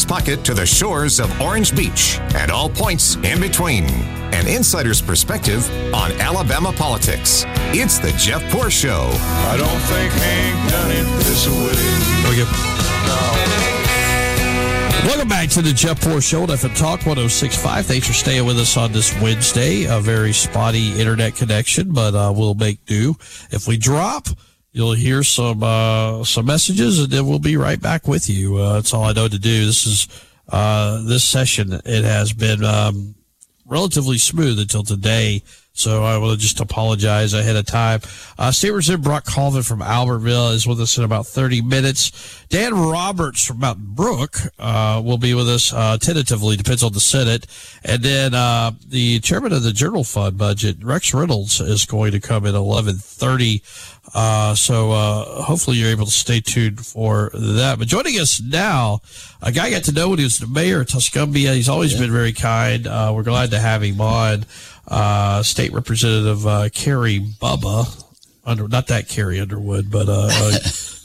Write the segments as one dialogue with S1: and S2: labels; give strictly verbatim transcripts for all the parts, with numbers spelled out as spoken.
S1: Jack's Pocket to the shores of Orange Beach and all points in between. An insider's perspective on Alabama politics. It's the Jeff Poor Show.
S2: I don't think Hank done it this way.
S3: Okay. Welcome back to the Jeff Poor Show on F M Talk one oh six point five. Thanks for staying with us on this Wednesday. A very spotty internet connection, but uh, we'll make do. If we drop, you'll hear some uh, some messages, and then we'll be right back with you. Uh, that's all I know to do. This is uh, this session. It has been um, relatively smooth until today, so I will just apologize ahead of time. Uh, State Representative Brock Colvin from Albertville is with us in about thirty minutes. Dan Roberts from Mountain Brook uh, will be with us uh, tentatively, depends on the Senate. And then uh, the chairman of the General Fund budget, Rex Reynolds, is going to come at eleven thirty. Uh, so uh, hopefully you're able to stay tuned for that. But joining us now, a guy I got to know when he was the mayor of Tuscumbia. He's always yeah. been very kind. Uh, we're glad to have him on. Uh, State Representative uh, Carrie Bubba, under not that Carrie Underwood, but uh, uh,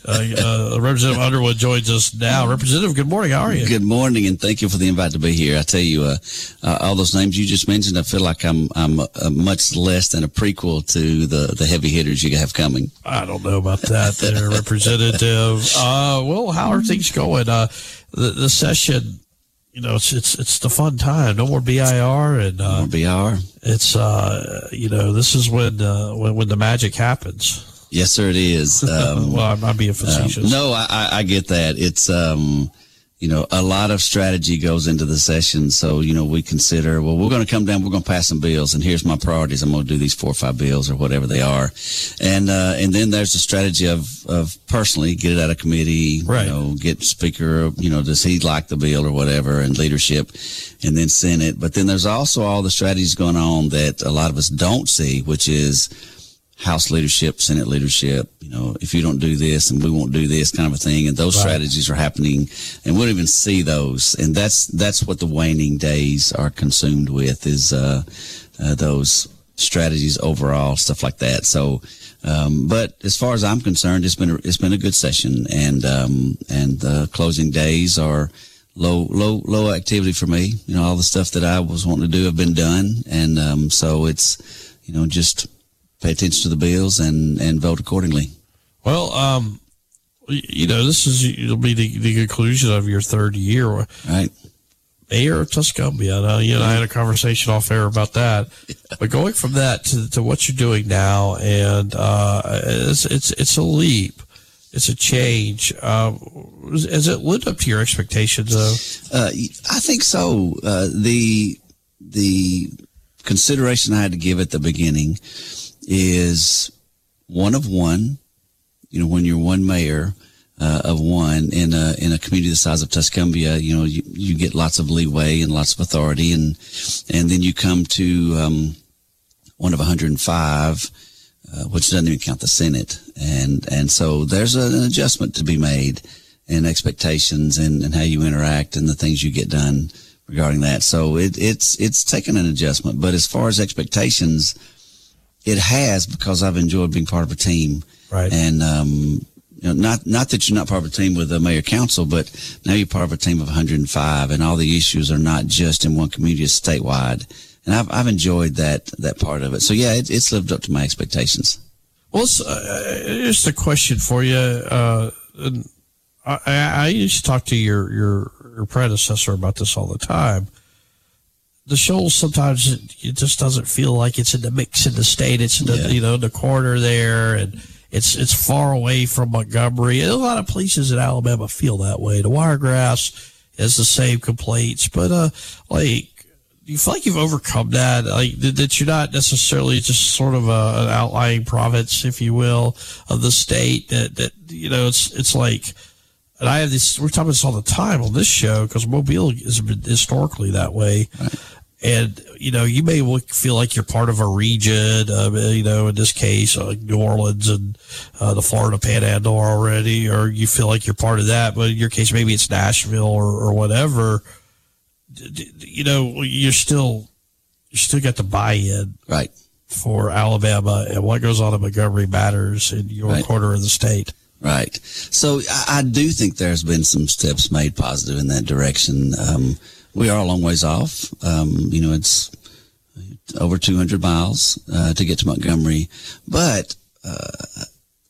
S3: uh, uh, Representative Underwood joins us now. Representative, good morning. How are you?
S4: Good morning, and thank you for the invite to be here. I tell you, uh, uh, all those names you just mentioned, I feel like I'm I'm uh, much less than a prequel to the, the heavy hitters you have coming.
S3: I don't know about that, there, Representative. Uh, well, how are things going? Uh, the, the session. You know, it's it's it's the fun time. No more B I R, and uh,
S4: no more B I R.
S3: It's uh, you know, this is when uh, when when the magic happens.
S4: Yes, sir, it is. Um,
S3: well, I'm, I'm being facetious.
S4: Um, no, I, I get that. It's um, you know, a lot of strategy goes into the session. So you know, we consider, well, we're going to come down, we're going to pass some bills, and here's my priorities. I'm going to do these four or five bills or whatever they are, and uh, and then there's the strategy of of personally get it out of committee,
S3: right.
S4: you know, get speaker, you know, does he like the bill or whatever, and leadership, and then Senate. But then there's also all the strategies going on that a lot of us don't see, which is House leadership, Senate leadership, you know, if you don't do this and we won't do this kind of a thing. And those right. strategies are happening, and we don't even see those. And that's, that's what the waning days are consumed with, is, uh, uh those strategies overall, stuff like that. So, um, but as far as I'm concerned, it's been, a, it's been a good session, and, um, and the closing days are low, low, low activity for me. You know, all the stuff that I was wanting to do have been done. And, um, so it's, you know, just pay attention to the bills and, and vote accordingly.
S3: Well, um, you know, this is, it'll be the, the conclusion of your third year.
S4: Right.
S3: Mayor of Tuscumbia. Now, you and I had a conversation off air about that. Yeah. But going from that to, to what you're doing now, and uh, it's, it's, it's a leap. It's a change. Uh, has it lived up to your expectations, though?
S4: Uh, I think so. Uh, the, the consideration I had to give at the beginning is one of one. You know, when you're one mayor uh, of one in a in a community the size of Tuscumbia, you know, you, you get lots of leeway and lots of authority, and and then you come to um, one of one hundred five, uh, which doesn't even count the Senate, and and so there's an adjustment to be made in expectations and, and how you interact and the things you get done regarding that. So it, it's it's taken an adjustment, but as far as expectations, it has, because I've enjoyed being part of a team.
S3: Right.
S4: And, um, you know, not, not that you're not part of a team with the mayor council, but now you're part of a team of one hundred five, and all the issues are not just in one community, it's statewide. And I've, I've enjoyed that, that part of it. So yeah, it, it's lived up to my expectations.
S3: Well, it's, uh, just a question for you. Uh, I, I used to talk to your, your, your predecessor about this all the time. The Shoals, sometimes it, it just doesn't feel like it's in the mix in the state. It's in the, yeah. you know, the corner there, and it's it's far away from Montgomery. And a lot of places in Alabama feel that way. The Wiregrass has the same complaints, but uh, like, do you feel like you've overcome that? Like that you're not necessarily just sort of a, an outlying province, if you will, of the state. That that you know, it's it's like. And I have this, we're talking about this all the time on this show, because Mobile has been historically that way. Right. And, you know, you may feel like you're part of a region, uh, you know, in this case, uh, like New Orleans and uh, the Florida Panhandle already, or you feel like you're part of that. But in your case, maybe it's Nashville or, or whatever. You know, you're still, you still got the buy-in.
S4: Right.
S3: For Alabama, and what goes on in Montgomery matters in your
S4: right.
S3: corner of the state.
S4: Right. So I, I do think there's been some steps made positive in that direction. Um, we are a long ways off. Um, you know, it's over two hundred miles uh, to get to Montgomery, but uh,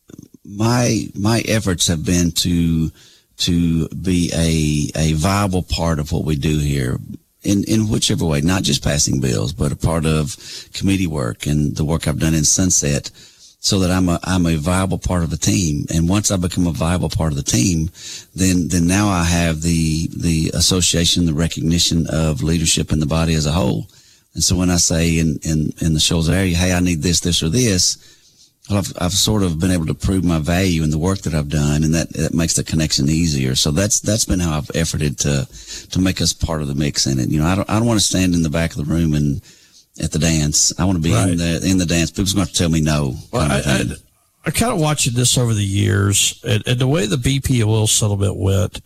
S4: my my efforts have been to to be a a viable part of what we do here. In, in whichever way, not just passing bills, but a part of committee work and the work I've done in Sunset, so that I'm a I'm a viable part of the team. And once I become a viable part of the team, then then now I have the the association, the recognition of leadership in the body as a whole. And so when I say in in, in the Shoals area, hey, I need this, this, or this, well, I've, I've sort of been able to prove my value in the work that I've done, and that, that makes the connection easier. So that's that's been how I've efforted to to make us part of the mix in it. You know, I don't I don't want to stand in the back of the room and at the dance. I want to be right in the in the dance. People's going to have to tell me no.
S3: Well, I, I, I kind of watching this over the years, and, and the way the B P oil settlement went.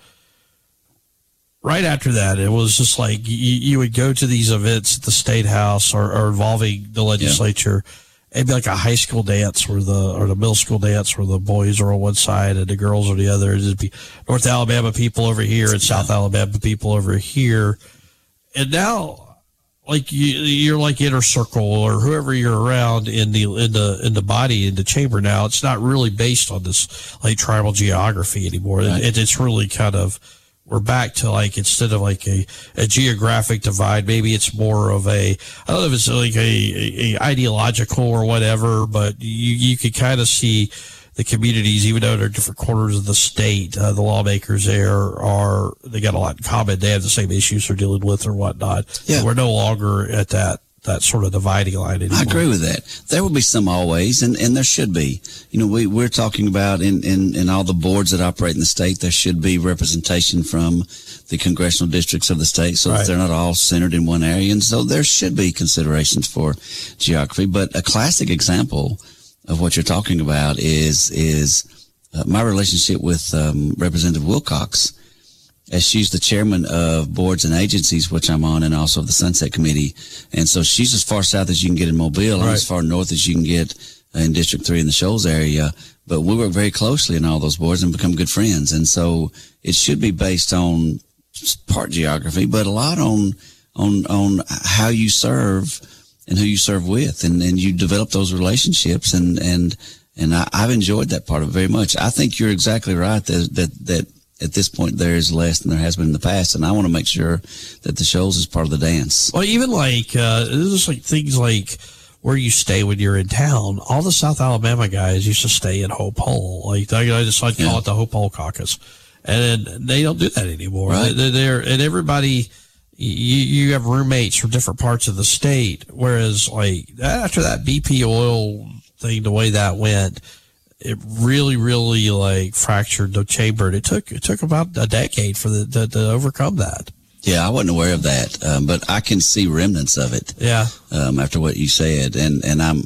S3: Right after that, it was just like you, you would go to these events at the State House or, or involving the legislature. Yeah. It'd be like a high school dance where the, or the middle school dance where the boys are on one side and the girls are the other. It'd be North Alabama people over here and South Alabama people over here. And now, like you, you're like Inner Circle or whoever you're around in the, in the, in the body, in the chamber now, it's not really based on this like tribal geography anymore. Right. It, it's really kind of, we're back to like, instead of like a, a geographic divide, maybe it's more of a, I don't know if it's like a, a, a ideological or whatever, but you, you could kind of see the communities, even though they're different corners of the state, uh, the lawmakers there are, they got a lot in common. They have the same issues they're dealing with or whatnot. Yeah. We're no longer at that, that sort of dividing line anymore.
S4: I agree with that. There will be some always, and, and there should be. You know, we, we're talking about in, in, in all the boards that operate in the state, there should be representation from the congressional districts of the state so right. that they're not all centered in one area. And so there should be considerations for geography. But a classic example of what you're talking about is, is uh, my relationship with um, Representative Wilcox. As she's the chairman of boards and agencies, which I'm on, and also the Sunset Committee. And so she's as far south as you can get in Mobile, right. and as far north as you can get in District three in the Shoals area. But we work very closely in all those boards and become good friends. And so it should be based on part geography, but a lot on on on how you serve and who you serve with. And, and you develop those relationships. And, and, and I, I've enjoyed that part of it very much. I think you're exactly right that that, that at this point, there is less than there has been in the past, and I want to make sure that the Shoals is part of the dance.
S3: Well, even like, uh, there's like things like where you stay when you're in town. All the South Alabama guys used to stay in Hope Hole. Like, I decided to call yeah. it the Hope Hole Caucus. And they don't do that anymore. Right. They're, they're, and everybody, you, you have roommates from different parts of the state, whereas, like, after that B P oil thing, the way that went, it really, really like fractured the chamber. And it took it took about a decade for the to, to overcome that.
S4: Yeah, I wasn't aware of that, um, but I can see remnants of it.
S3: Yeah.
S4: Um, after what you said, and and I'm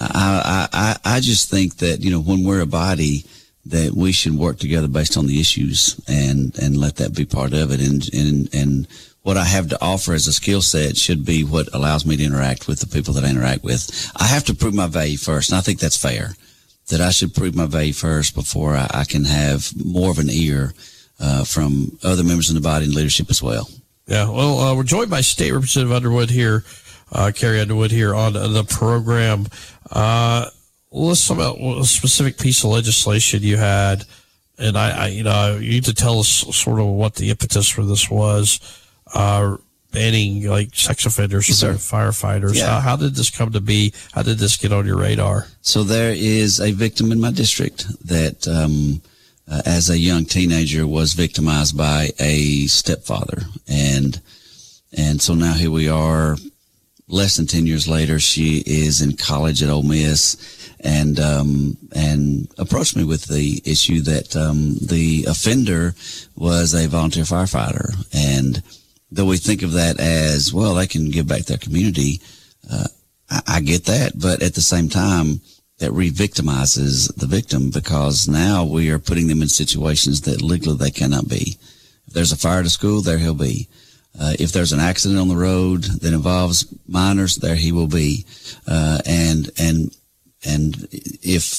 S4: I I I just think that you know when we're a body that we should work together based on the issues and and let that be part of it. And and and what I have to offer as a skill set should be what allows me to interact with the people that I interact with. I have to prove my value first, and I think that's fair. That I should prove my value first before I, I can have more of an ear uh, from other members of the body and leadership as well.
S3: Yeah, well, uh, we're joined by State Representative Underwood here, uh, Carrie Underwood here on the program. Uh, let's talk about a specific piece of legislation you had, and I, I, you know, you need to tell us sort of what the impetus for this was. Uh, banning like sex offenders yes, from firefighters. Yeah. How, how did this come to be? How did this get on your radar?
S4: So there is a victim in my district that, um, uh, as a young teenager, was victimized by a stepfather, and and so now here we are, less than ten years later. She is in college at Ole Miss, and um, and approached me with the issue that um, the offender was a volunteer firefighter. And though we think of that as, well, they can give back their community, uh, I, I get that. But at the same time, that re-victimizes the victim, because now we are putting them in situations that legally they cannot be. If there's a fire at a school, there he'll be. Uh, if there's an accident on the road that involves minors, there he will be. Uh, and, and, and if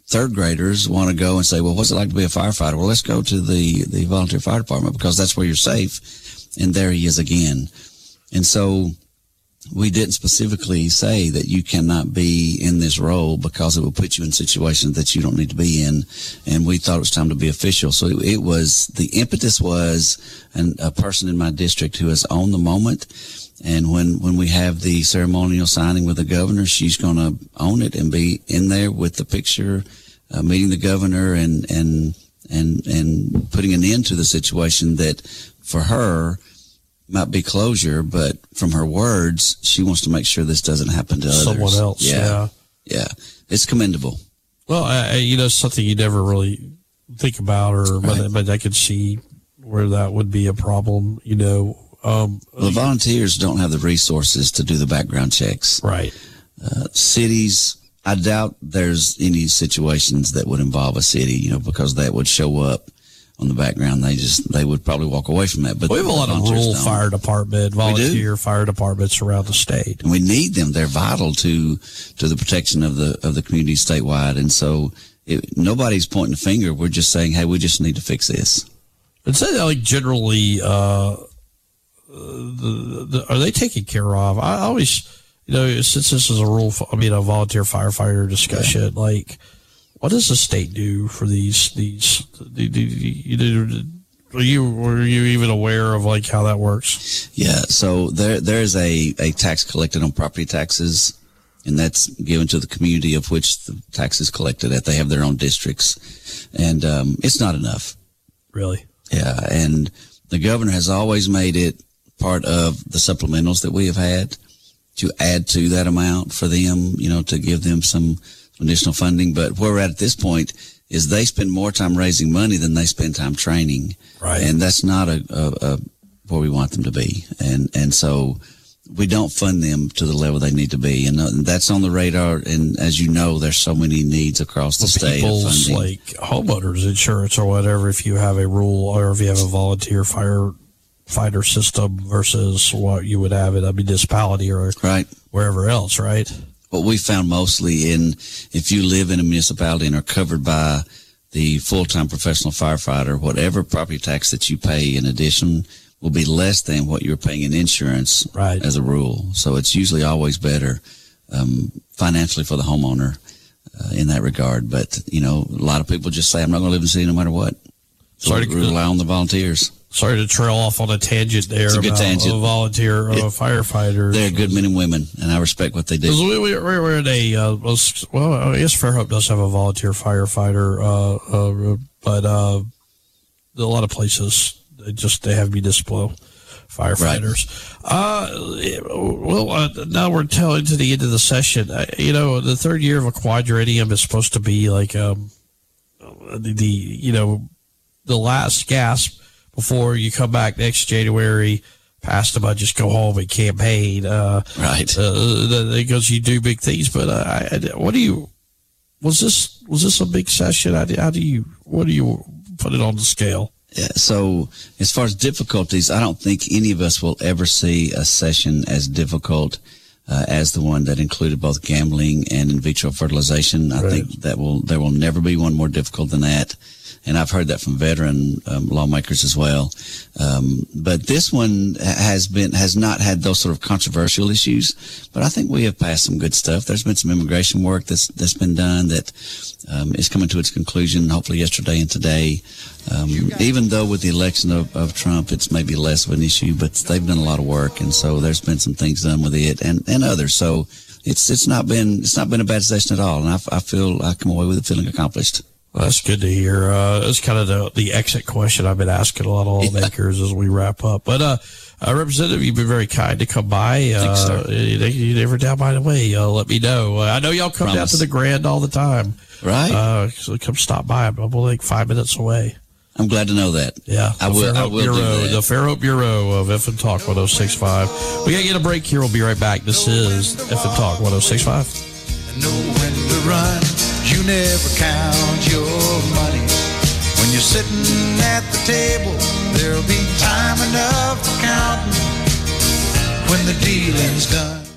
S4: third graders want to go and say, well, what's it like to be a firefighter? Well, let's go to the, the volunteer fire department because that's where you're safe. And there he is again. And so we didn't specifically say that you cannot be in this role because it will put you in situations that you don't need to be in. And we thought it was time to be official. So it, it was, the impetus was an, a person in my district who is on the moment. And when, when we have the ceremonial signing with the governor, she's going to own it and be in there with the picture, uh, meeting the governor and, and, and, and putting an end to the situation that for her might be closure, but from her words, she wants to make sure this doesn't happen to
S3: someone
S4: others.
S3: else. Yeah.
S4: Yeah. yeah. It's commendable.
S3: Well, I, you know, something you never really think about, or,
S4: Right.
S3: but, but I could see where that would be a problem, you know. Um,
S4: Well, the volunteers don't have the resources to do the background checks.
S3: right.
S4: Uh, cities, I doubt there's any situations that would involve a city, you know, because that would show up on the background. They just, they would probably walk away from that. But
S3: We have a lot of
S4: volunteers
S3: rural
S4: don't.
S3: fire department, volunteer fire departments around the state.
S4: And we need them. They're vital to, to the protection of the, of the community statewide. And so it, nobody's pointing a finger. We're just saying, hey, we just need to fix this.
S3: It's uh, like generally, uh, the, the, are they taken care of? I always, you know, since this is a rural, I mean, a volunteer firefighter discussion, yeah. like, what does the state do for these, these, the, the, the, Are you were you even aware of like how that works?
S4: Yeah, so there there is a, a tax collected on property taxes, and that's given to the community of which the tax is collected at. They have their own districts, and um, it's not enough.
S3: Really?
S4: Yeah, and the governor has always made it part of the supplementals that we have had to add to that amount for them, you know, to give them some additional funding. But where we're at at this point is they spend more time raising money than they spend time training.
S3: Right.
S4: And that's not a, a, a where we want them to be. And, and so we don't fund them to the level they need to be. And uh, that's on the radar. And as you know, there's so many needs across the
S3: well,
S4: state.
S3: People's
S4: of funding.
S3: like homeowners insurance or whatever, if you have a rural or if you have a volunteer firefighter system versus what you would have in a municipality or
S4: right.
S3: wherever else, right?
S4: What we found mostly in, if you live in a municipality and are covered by the full-time professional firefighter, whatever property tax that you pay in addition will be less than what you're paying in insurance
S3: right.
S4: as a rule. So it's usually always better um, financially for the homeowner uh, in that regard. But, you know, a lot of people just say, I'm not going to live in the city no matter what. So
S3: Sorry
S4: we
S3: to
S4: rely on the volunteers.
S3: Sorry to trail off on a tangent there.
S4: It's a good
S3: about
S4: tangent.
S3: A volunteer uh,
S4: It,
S3: firefighters.
S4: They're good men and women, and I respect what they do.
S3: We, we, we're in a, uh, well, I guess Fairhope does have a volunteer firefighter, uh, uh, but uh, a lot of places, they just they have municipal firefighters. Right. Uh, well, uh, now we're telling to the end of the session. Uh, you know, the third year of a quadrennium is supposed to be like um, the, the, you know, the last gasp before you come back next January, pass the budget, go home and campaign. Uh,
S4: right.
S3: Uh, because you do big things. But uh, I, what do you, was this, was this a big session? How do, how do you, what do you put it on the scale?
S4: Yeah, so as far as difficulties, I don't think any of us will ever see a session as difficult uh, as the one that included both gambling and in vitro fertilization. I
S3: right.
S4: think that will there will never be one more difficult than that. And I've heard that from veteran um, lawmakers as well. Um, but this one has been has not had those sort of controversial issues. But I think we have passed some good stuff. There's been some immigration work that's that's been done that um, is coming to its conclusion, hopefully yesterday and today. Um, even though with the election of, of Trump, it's maybe less of an issue, but they've done a lot of work, and so there's been some things done with it and, and others. So it's it's not been it's not been a bad session at all, and I, I feel I come away with it feeling accomplished.
S3: Well, that's good to hear. Uh, it's kind of the, the exit question I've been asking a lot of lawmakers yeah. as we wrap up. But, uh, uh, Representative, you've been very kind to come by. Uh,
S4: Thanks,
S3: you, you never down by the way. Uh, let me know. Uh, I know y'all come
S4: Promise.
S3: down to the Grand all the time.
S4: Right.
S3: Uh, so come stop by. I'm like five minutes away.
S4: I'm glad to know that.
S3: Yeah.
S4: I will, I will
S3: Bureau,
S4: do that.
S3: The Fairhope Bureau of F and Talk one oh six point five. We got to get a break here. We'll be right back. This is F and Talk one oh six point five.
S2: Know when to run. You never count your money. When you're sitting at the table, there'll be time enough for counting when the dealing's done.